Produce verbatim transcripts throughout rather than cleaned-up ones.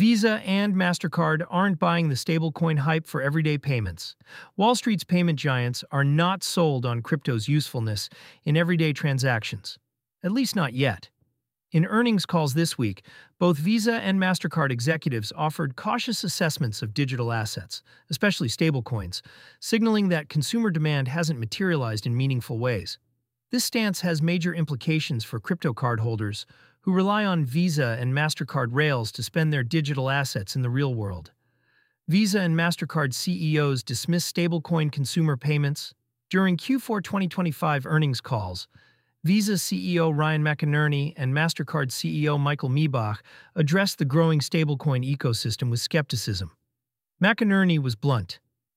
Visa and MasterCard aren't buying the stablecoin hype for everyday payments. Wall Street's payment giants are not sold on crypto's usefulness in everyday transactions. At least not yet. In earnings calls this week, both Visa and MasterCard executives offered cautious assessments of digital assets, especially stablecoins, signaling that consumer demand hasn't materialized in meaningful ways. This stance has major implications for crypto card holders who rely on Visa and MasterCard rails to spend their digital assets in the real world. Visa and MasterCard C E Os dismissed stablecoin consumer payments. During Q four twenty twenty-five earnings calls, Visa C E O Ryan McInerney and MasterCard C E O Michael Miebach addressed the growing stablecoin ecosystem with skepticism. McInerney was blunt.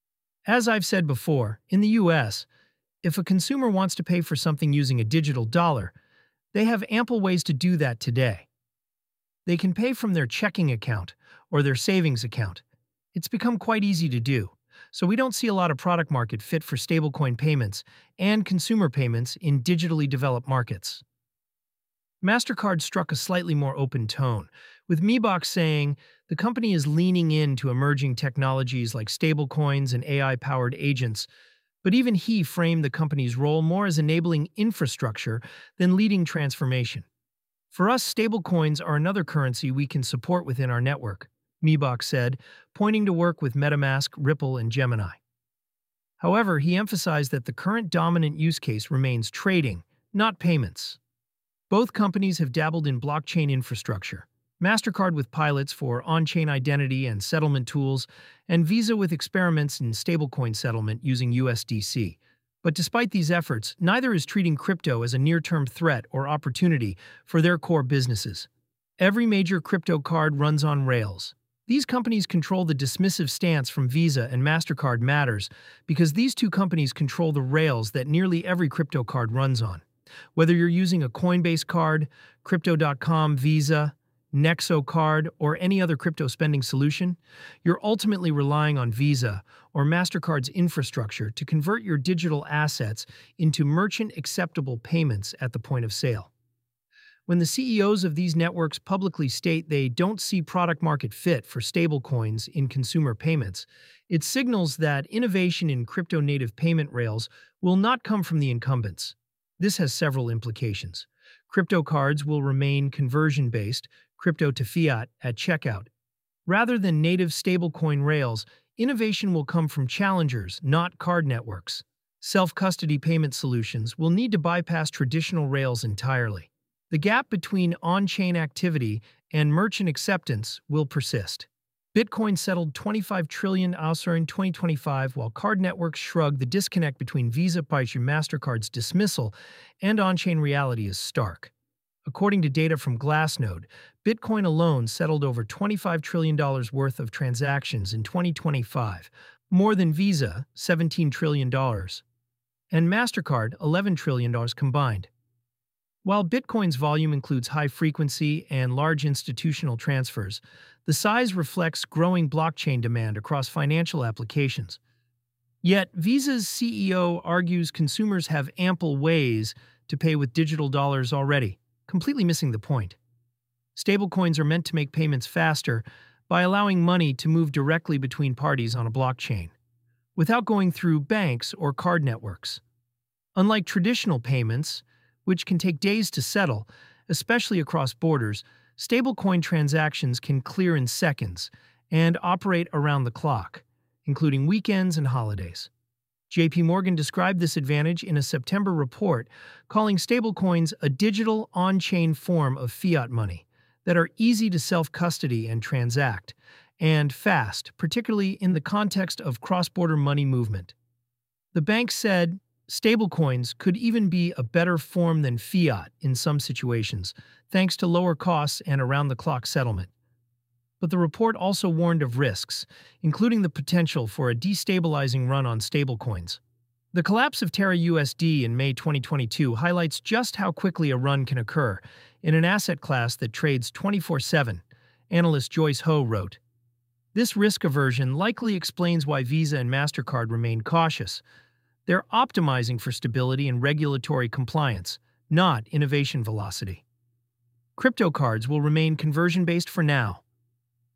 As I've said before, in the U S, if a consumer wants to pay for something using a digital dollar, they have ample ways to do that today. They can pay from their checking account or their savings account. It's become quite easy to do, so we don't see a lot of product market fit for stablecoin payments and consumer payments in digitally developed markets. MasterCard struck a slightly more open tone, with Miebach saying the company is leaning into emerging technologies like stablecoins and A I-powered agents, but even he framed the company's role more as enabling infrastructure than leading transformation. For us, stablecoins are another currency we can support within our network, Miebach said, pointing to work with MetaMask, Ripple, and Gemini. However, he emphasized that the current dominant use case remains trading, not payments. Both companies have dabbled in blockchain infrastructure, MasterCard with pilots for on-chain identity and settlement tools, and Visa with experiments in stablecoin settlement using U S D C. But despite these efforts, neither is treating crypto as a near-term threat or opportunity for their core businesses. Every major crypto card runs on rails. These companies control the dismissive stance from Visa and MasterCard matters because these two companies control the rails that nearly every crypto card runs on. Whether you're using a Coinbase card, Crypto dot com, Visa, Nexo card, or any other crypto spending solution, you're ultimately relying on Visa or MasterCard's infrastructure to convert your digital assets into merchant-acceptable payments at the point of sale. When the C E Os of these networks publicly state they don't see product-market fit for stablecoins in consumer payments, it signals that innovation in crypto-native payment rails will not come from the incumbents. This has several implications. Crypto cards will remain conversion-based, crypto to fiat, at checkout. Rather than native stablecoin rails, innovation will come from challengers, not card networks. Self-custody payment solutions will need to bypass traditional rails entirely. The gap between on-chain activity and merchant acceptance will persist. Bitcoin settled twenty-five trillion dollars in twenty twenty-five, while card networks shrug. The disconnect between Visa and MasterCard's dismissal and on-chain reality is stark. According to data from Glassnode, Bitcoin alone settled over twenty-five trillion dollars worth of transactions in twenty twenty-five, more than Visa, seventeen trillion dollars, and MasterCard, eleven trillion dollars combined. While Bitcoin's volume includes high-frequency and large institutional transfers, the size reflects growing blockchain demand across financial applications. Yet, Visa's C E O argues consumers have ample ways to pay with digital dollars already, completely missing the point. Stablecoins are meant to make payments faster by allowing money to move directly between parties on a blockchain, without going through banks or card networks. Unlike traditional payments, which can take days to settle, especially across borders, stablecoin transactions can clear in seconds and operate around the clock, including weekends and holidays. J P Morgan described this advantage in a September report, calling stablecoins a digital on-chain form of fiat money that are easy to self-custody and transact, and fast, particularly in the context of cross-border money movement. The bank said stablecoins could even be a better form than fiat in some situations, thanks to lower costs and around-the-clock settlement. But the report also warned of risks, including the potential for a destabilizing run on stablecoins. The collapse of Terra U S D in May twenty twenty-two highlights just how quickly a run can occur in an asset class that trades twenty-four seven, analyst Joyce Ho wrote. This risk aversion likely explains why Visa and MasterCard remain cautious. They're optimizing for stability and regulatory compliance, not innovation velocity. Crypto cards will remain conversion-based for now.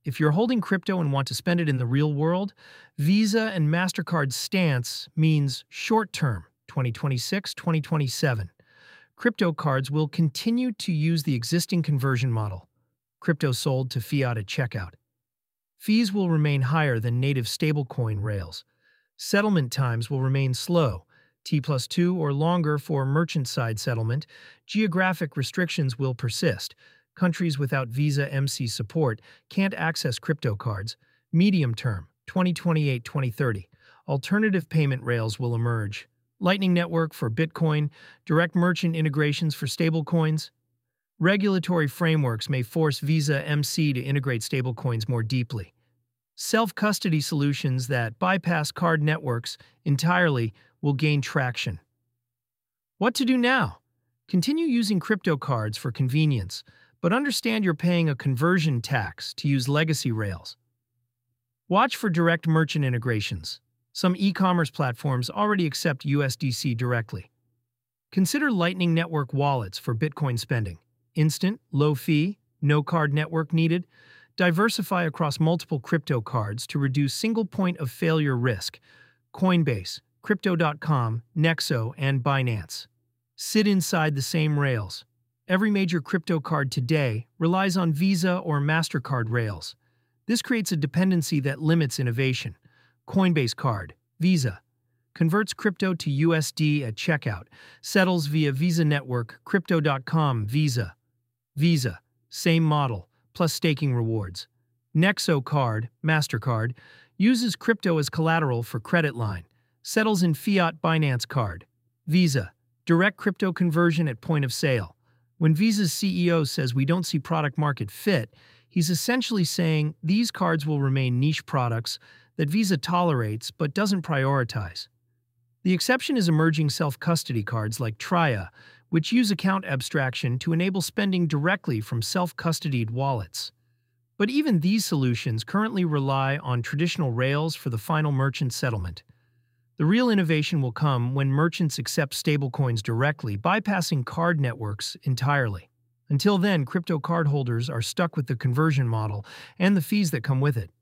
If you're holding crypto and want to spend it in the real world, Visa and MasterCard's stance means short-term, twenty twenty-six to twenty twenty-seven. Crypto cards will continue to use the existing conversion model, crypto sold to fiat at checkout. Fees will remain higher than native stablecoin rails. Settlement times will remain slow, T plus two or longer for merchant-side settlement. Geographic restrictions will persist. Countries without Visa M C support can't access crypto cards. Medium term, twenty twenty-eight to twenty thirty. Alternative payment rails will emerge. Lightning Network for Bitcoin, direct merchant integrations for stablecoins. Regulatory frameworks may force Visa M C to integrate stablecoins more deeply. Self-custody solutions that bypass card networks entirely will gain traction. What to do now? Continue using crypto cards for convenience, but understand you're paying a conversion tax to use legacy rails. Watch for direct merchant integrations. Some e-commerce platforms already accept U S D C directly. Consider Lightning Network wallets for Bitcoin spending. Instant, low fee, no card network needed. Diversify across multiple crypto cards to reduce single point of failure risk. Coinbase, Crypto dot com, Nexo, and Binance sit inside the same rails. Every major crypto card today relies on Visa or MasterCard rails. This creates a dependency that limits innovation. Coinbase Card, Visa, converts crypto to U S D at checkout, settles via Visa Network, Crypto dot com, Visa. Visa, same model, plus staking rewards. Nexo Card, MasterCard, uses crypto as collateral for credit line, settles in fiat Binance Card. Visa, direct crypto conversion at point of sale. When Visa's C E O says we don't see product market fit, he's essentially saying these cards will remain niche products that Visa tolerates but doesn't prioritize. The exception is emerging self-custody cards like Tria, which use account abstraction to enable spending directly from self-custodied wallets. But even these solutions currently rely on traditional rails for the final merchant settlement. The real innovation will come when merchants accept stablecoins directly, bypassing card networks entirely. Until then, crypto cardholders are stuck with the conversion model and the fees that come with it.